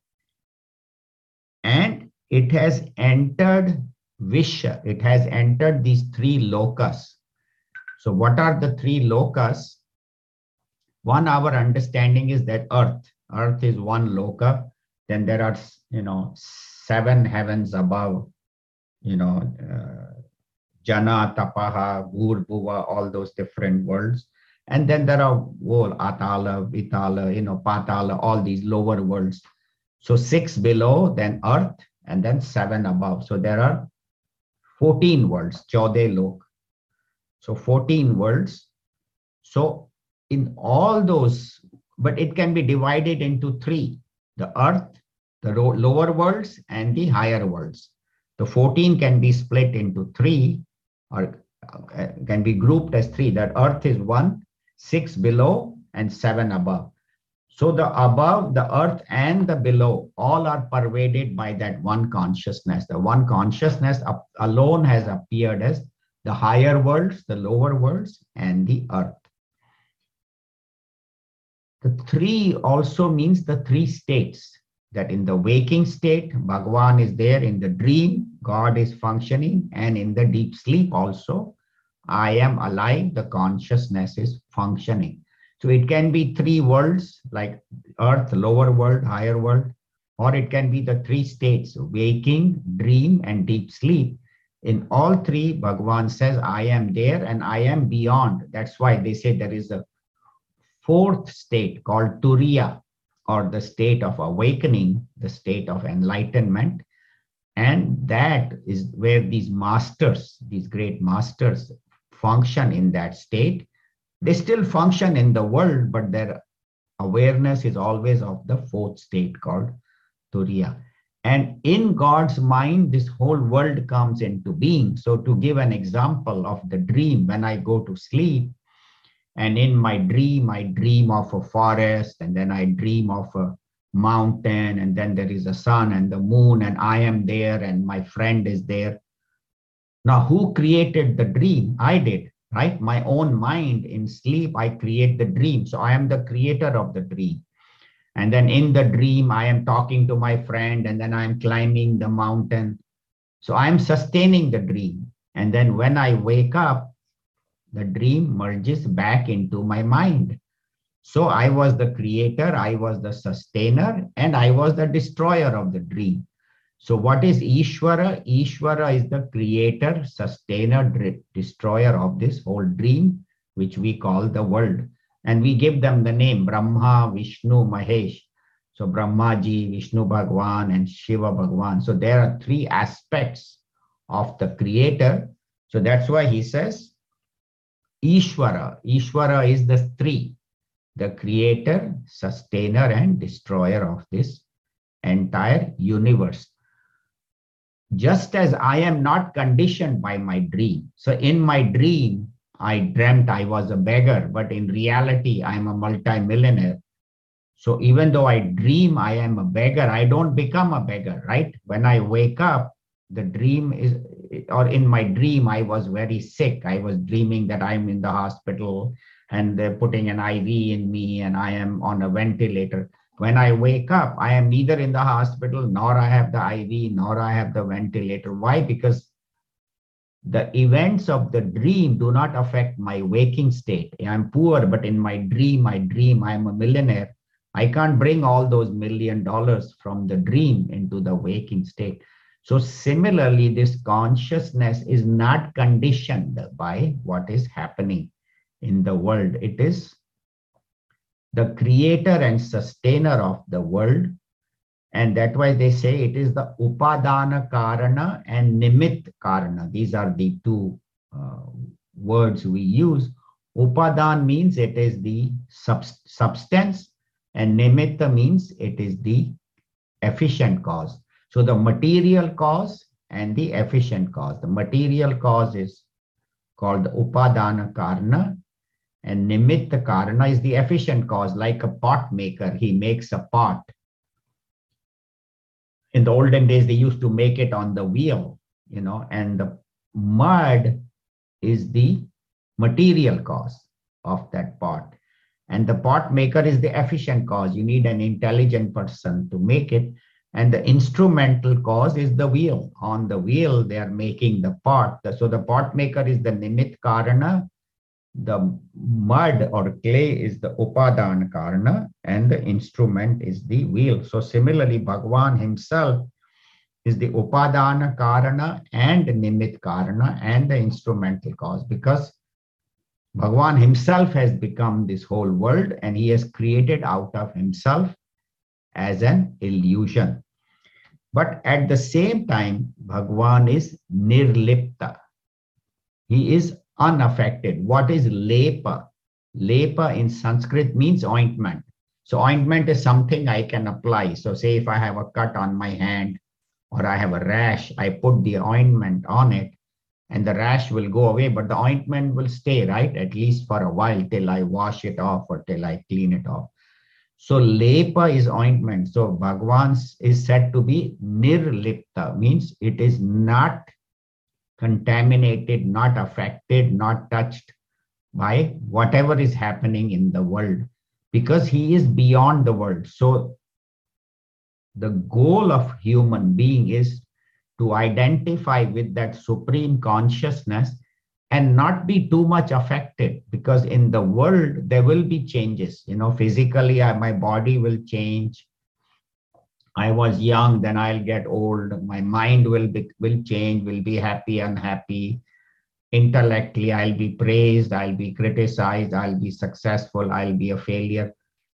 and it has entered Vishya. It has entered these three lokas. So what are the three lokas? One, our understanding is that Earth is one loka. Then there are, 7 heavens above, Jana, Tapaha, Bhuva, all those different worlds. And then there are Atala, Vitala, Patala, all these lower worlds. So 6 below, then Earth, and then 7 above. So there are 14 worlds, Chode Lok. So 14 worlds. So in all those, but it can be divided into 3, the Earth, the lower worlds, and the higher worlds. The 14 can be split into 3, or can be grouped as 3. That Earth is 1, 6 below, and 7 above. So the above, the Earth, and the below, all are pervaded by that one consciousness. The one consciousness alone has appeared as the higher worlds, the lower worlds, and the Earth. The 3 also means the 3 states, that in the waking state, Bhagavan is there. In the dream, God is functioning. And in the deep sleep also, I am alive, the consciousness is functioning. So it can be 3 worlds, like Earth, lower world, higher world, or it can be the 3 states, waking, dream, and deep sleep. In all 3, Bhagavan says, I am there and I am beyond. That's why they say there is a 4th state called Turiya, or the state of awakening, the state of enlightenment. And that is where these masters, these great masters, function in that state. They still function in the world, but their awareness is always of the 4th state called Turiya. And in God's mind, this whole world comes into being. So to give an example of the dream, when I go to sleep, and in my dream, I dream of a forest, and then I dream of a mountain, and then there is a sun and the moon, and I am there, and my friend is there. Now, who created the dream? I did, right? My own mind. In sleep, I create the dream. So I am the creator of the dream. And then in the dream, I am talking to my friend, and then I am climbing the mountain. So I am sustaining the dream. And then when I wake up, the dream merges back into my mind. So I was the creator, I was the sustainer, and I was the destroyer of the dream. So what is Ishvara? Ishvara is the creator, sustainer, destroyer of this whole dream, which we call the world. And we give them the name Brahma, Vishnu, Mahesh. So Brahmaji, Vishnu Bhagwan, and Shiva Bhagwan. So there are 3 aspects of the creator. So that's why he says Ishvara. Ishvara is the three, the creator, sustainer, and destroyer of this entire universe. Just as I am not conditioned by my dream. So in my dream, I dreamt I was a beggar, but in reality, I'm a multimillionaire. So even though I dream I am a beggar, I don't become a beggar, right? When I wake up, the dream is, or in my dream, I was very sick. I was dreaming that I'm in the hospital and they're putting an IV in me and I am on a ventilator. When I wake up, I am neither in the hospital, nor I have the IV, nor I have the ventilator. Why? Because the events of the dream do not affect my waking state. I'm poor, but in my dream, I'm a millionaire. I can't bring all those $1 million from the dream into the waking state. So similarly, this consciousness is not conditioned by what is happening in the world. It is the creator and sustainer of the world. And that's why they say it is the Upadana Karana and Nimit Karana. These are the two words we use. Upadan means it is the substance, and Nimitta means it is the efficient cause. So the material cause and the efficient cause. The material cause is called the Upadana Karana, and Nimitta Karana is the efficient cause, like a pot maker. He makes a pot. In the olden days, they used to make it on the wheel, and the mud is the material cause of that pot. And the pot maker is the efficient cause. You need an intelligent person to make it. And the instrumental cause is the wheel. On the wheel, they are making the pot. So the pot maker is the Nimit Karana. The mud or clay is the Upadan Karana, and the instrument is the wheel. So similarly, Bhagavan himself is the Upadana Karana and Nimit Karana and the instrumental cause, because Bhagavan himself has become this whole world and he has created out of himself as an illusion. But at the same time, Bhagavan is Nirlipta. He is unaffected. What is lepa? Lepa in Sanskrit means ointment. So ointment is something I can apply. So say if I have a cut on my hand or I have a rash, I put the ointment on it and the rash will go away, but the ointment will stay, right? At least for a while till I wash it off or till I clean it off. So lepa is ointment. So Bhagavan is said to be nirlipta, means it is not contaminated, not affected, not touched by whatever is happening in the world, because he is beyond the world. So the goal of human being is to identify with that supreme consciousness and not be too much affected, because in the world there will be changes. Physically my body will change. I was young, then I'll get old. My mind will change, will be happy, unhappy. Intellectually, I'll be praised, I'll be criticized, I'll be successful, I'll be a failure.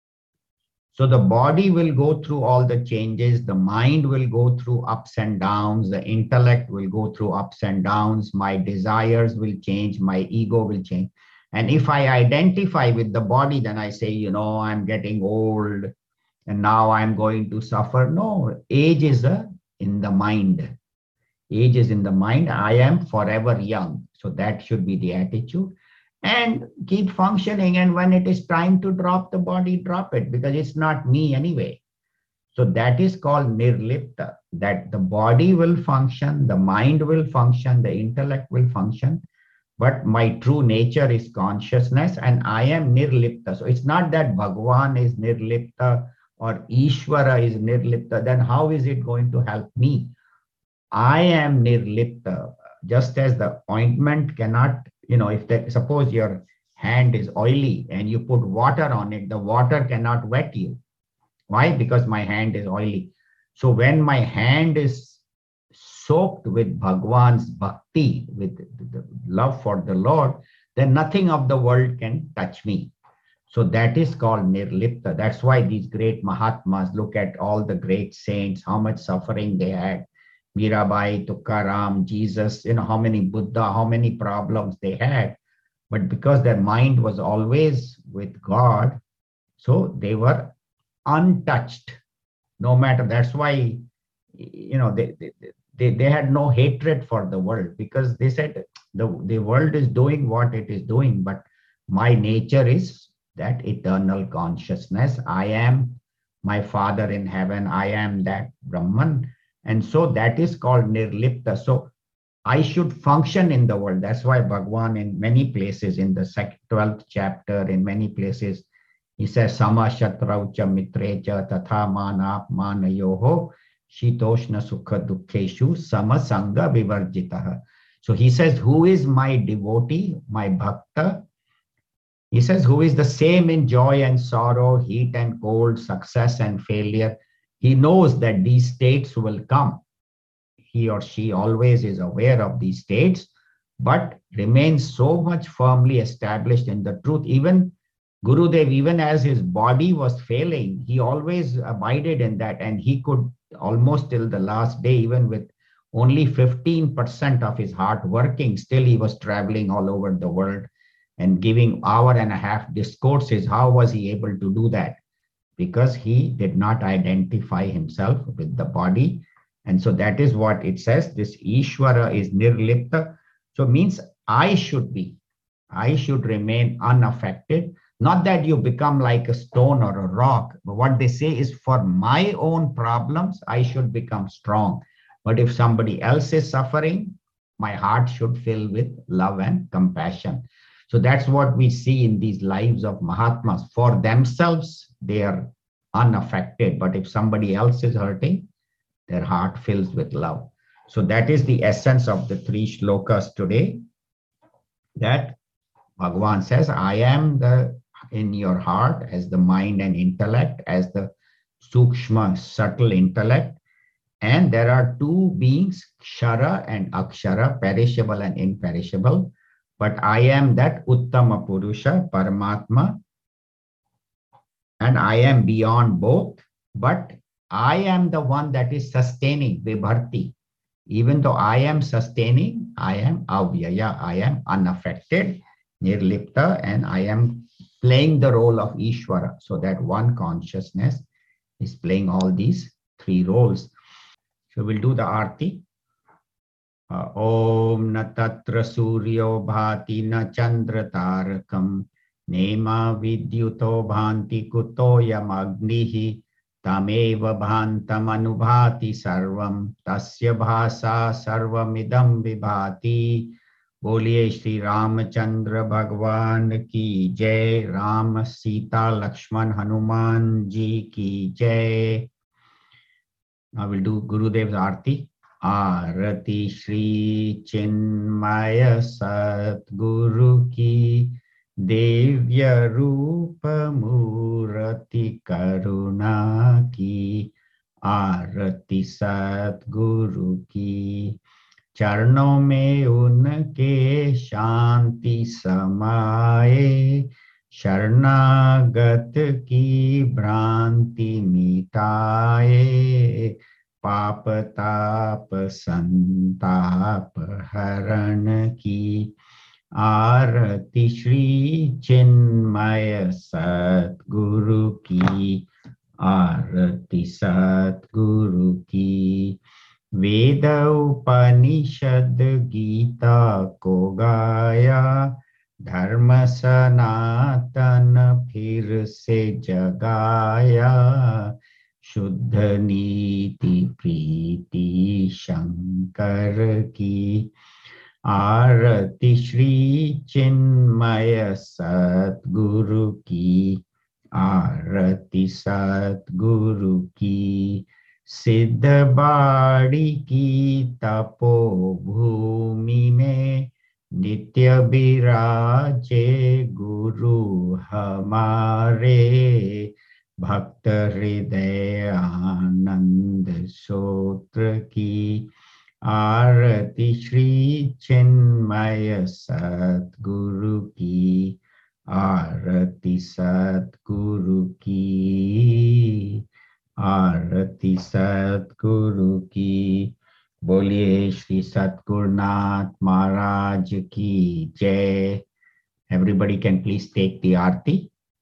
So the body will go through all the changes. The mind will go through ups and downs. The intellect will go through ups and downs. My desires will change. My ego will change. And if I identify with the body, then I say, I'm getting old and now I'm going to suffer. No, age is in the mind. Age is in the mind. I am forever young. So that should be the attitude. And keep functioning. And when it is time to drop the body, drop it, because it's not me anyway. So that is called nirlipta, that the body will function, the mind will function, the intellect will function, but my true nature is consciousness and I am nirlipta. So it's not that Bhagavan is nirlipta or Ishvara is nirlipta. Then how is it going to help me? I am nirlipta. Just as the ointment cannot, suppose your hand is oily and you put water on it, the water cannot wet you. Why? Because my hand is oily. So when my hand is soaked with Bhagwan's bhakti, with the love for the Lord, then nothing of the world can touch me. So that is called nirlipta. That's why these great Mahatmas, look at all the great saints, how much suffering they had. Mirabai, Tukaram, Jesus, how many Buddha, how many problems they had. But because their mind was always with God, so they were untouched, no matter. That's why, they had no hatred for the world, because they said the world is doing what it is doing, but my nature is that eternal consciousness. I am my Father in heaven. I am that Brahman. And so that is called Nirlipta. So I should function in the world. That's why Bhagwan, in many places, in the 12th chapter, in many places, he says, Sama Shatraucha Mitrecha Tatha Manap Manayoho Shitoshna Sukha Dukkheshu Sama Sangha Vivarjitaha. So he says, who is my devotee, my bhakta? He says, who is the same in joy and sorrow, heat and cold, success and failure? He knows that these states will come. He or she always is aware of these states, but remains so much firmly established in the truth. Even Gurudev, even as his body was failing, he always abided in that, and he could almost till the last day, even with only 15% of his heart working, still he was traveling all over the world and giving hour and a half discourses. How was he able to do that? Because he did not identify himself with the body. And so that is what it says. This Ishvara is nirlipta. So means I should remain unaffected. Not that you become like a stone or a rock, but what they say is, for my own problems, I should become strong. But if somebody else is suffering, my heart should fill with love and compassion. So that's what we see in these lives of Mahatmas. For themselves, they are unaffected. But if somebody else is hurting, their heart fills with love. So that is the essence of the three shlokas today, that Bhagavan says, I am in your heart as the mind and intellect, as the sukshma, subtle intellect. And there are two beings, Kshara and Akshara, perishable and imperishable. But I am that Uttama Purusha, Paramatma, and I am beyond both. But I am the one that is sustaining, Vibharti. Even though I am sustaining, I am avyaya, I am unaffected, nirlipta, and I am playing the role of Ishvara. So that one consciousness is playing all these three roles. So we'll do the arti. Om na tatra suryo bhati na chandra tarakam nema vidyuto bhanti kutoyam agnihi Tameva bhantam anubhati sarvam tasya bhasa sarvamidam vibhati. बोलिए श्री रामचंद्र भगवान की जय. राम सीता लक्ष्मण हनुमान जी की जय. Now we'll do Gurudev's Aarti. Aarati Shri Chinmaya Satguru ki Devya Rupa Murati Karuna ki. Aarati Satguru ki चरणों में उनके शांति समाए. शरणागत की भ्रांति मिटाए. पाप ताप संताप हरण की. आरती श्री चिन्मय सद्गुरु की. आरती सद्गुरु की. वेद उपनिषद गीता को गाया. धर्म सनातन फिर से जगाया. शुद्ध नीति प्रीति शंकर की. आरती श्री चिन्मय सद्गुरु की. आरती सद्गुरु की. सिद्ध बाड़ी की तपोभूमि में नित्य विराजे गुरु हमारे. भक्त हृदय आनंद सूत्र की. आरती श्री चिन्मय सद्गुरु की. आरती सद्गुरु की. आरती सद्गुरु की. बोलिए श्री सतगुरुनाथ महाराज की जय. Everybody can please take the आरती.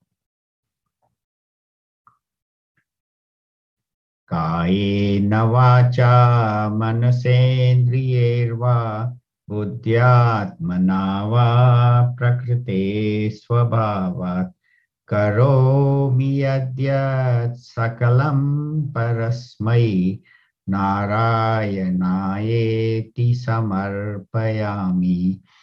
कायेन वाचा मनसेन्द्रियैर्वा बुद्ध्यात्मना वा प्रकृते स्वभावात् करोमि यद्यत् सकलं परस्मै नारायणायेति समर्पयामि.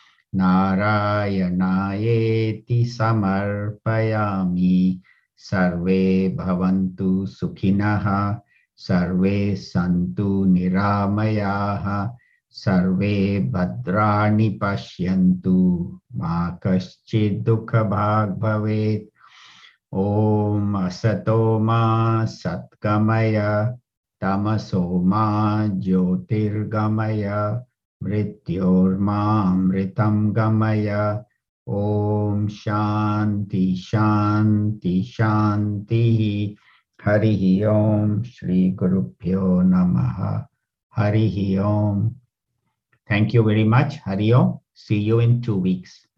नारायणायेति समर्पयामि. सर्वे भवन्तु सुखिनः, सर्वे सन्तु निरामयाः, सर्वे भद्राणि पश्यन्तु, मा कश्चित् दुःखभाग् भवेत्. ॐ असतो मा सत्कमय, तमसो मा ज्योतिर्गमय, मृत्योर्मामृतं गमय. ॐ शान्ति शान्ति शान्तिः. हरिः ओम. श्री गुरुभ्यो नमः. हरिः ओम. Thank you very much. Hari Om. See you in 2 weeks.